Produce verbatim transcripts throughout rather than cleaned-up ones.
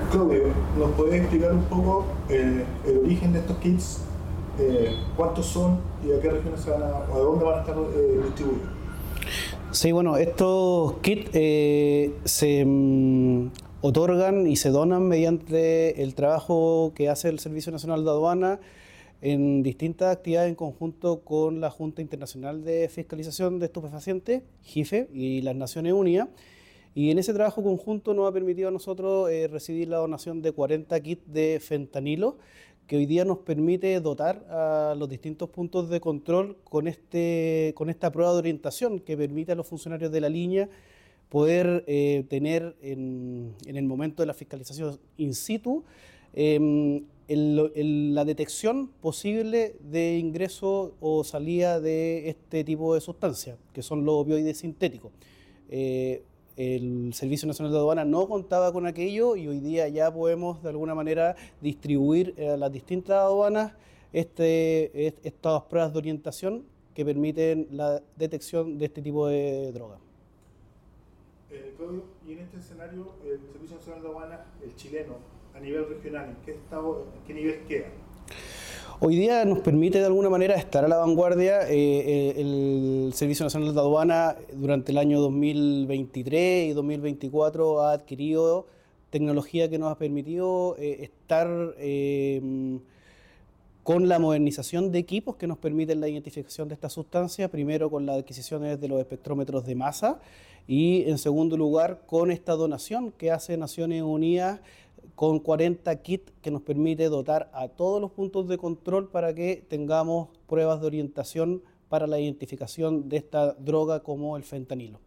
Claudio, ¿nos podés explicar un poco eh, el origen de estos kits? Eh, ¿Cuántos son y a qué regiones se van a, o a dónde van a estar eh, distribuidos? Sí, bueno, estos kits eh, se mm, otorgan y se donan mediante el trabajo que hace el Servicio Nacional de Aduana en distintas actividades en conjunto con la Junta Internacional de Fiscalización de Estupefacientes, J I F E, y las Naciones Unidas. Y en ese trabajo conjunto nos ha permitido a nosotros eh, recibir la donación de cuarenta kits de fentanilo, que hoy día nos permite dotar a los distintos puntos de control con, este, con esta prueba de orientación que permite a los funcionarios de la línea poder eh, tener en, en el momento de la fiscalización in situ eh, el, el, la detección posible de ingreso o salida de este tipo de sustancias, que son los opioides sintéticos. Eh, El Servicio Nacional de Aduana no contaba con aquello y hoy día ya podemos de alguna manera distribuir a las distintas aduanas este, estas pruebas de orientación que permiten la detección de este tipo de drogas. Eh, Claudio, y en este escenario, el Servicio Nacional de Aduana, el chileno, a nivel regional, ¿en qué, estado, en qué nivel queda? Hoy día nos permite de alguna manera estar a la vanguardia. Eh, eh, el Servicio Nacional de Aduana durante el año dos mil veintitrés y dos mil veinticuatro ha adquirido tecnología que nos ha permitido eh, estar eh, con la modernización de equipos que nos permiten la identificación de estas sustancias, primero con las adquisiciones de los espectrómetros de masa y en segundo lugar con esta donación que hace Naciones Unidas con cuarenta kits que nos permite dotar a todos los puntos de control para que tengamos pruebas de orientación para la identificación de esta droga como el fentanilo.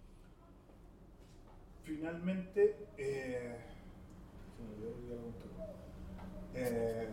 Finalmente, eh, eh,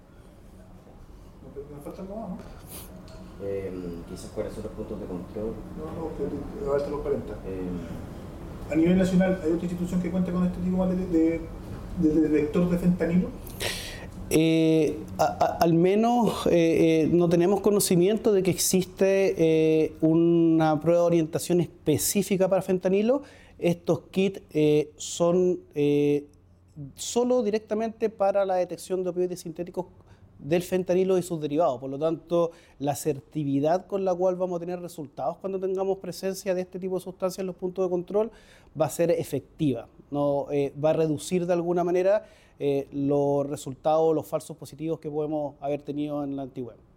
¿me falta algo más, no? Eh, quizás cuáles son los puntos de control. No, no, que abarca los cuarenta. Eh, A nivel nacional, ¿hay otra institución que cuente con este tipo de, de, de detector de fentanilo? Eh, a, a, al menos eh, eh, no tenemos conocimiento de que existe eh, una prueba de orientación específica para fentanilo. Estos kits eh, son eh, solo directamente para la detección de opioides sintéticos del fentanilo y sus derivados. Por lo tanto, la asertividad con la cual vamos a tener resultados cuando tengamos presencia de este tipo de sustancias en los puntos de control va a ser efectiva, ¿no? Eh, va a reducir de alguna manera eh, los resultados, los falsos positivos que podemos haber tenido en la antigüedad.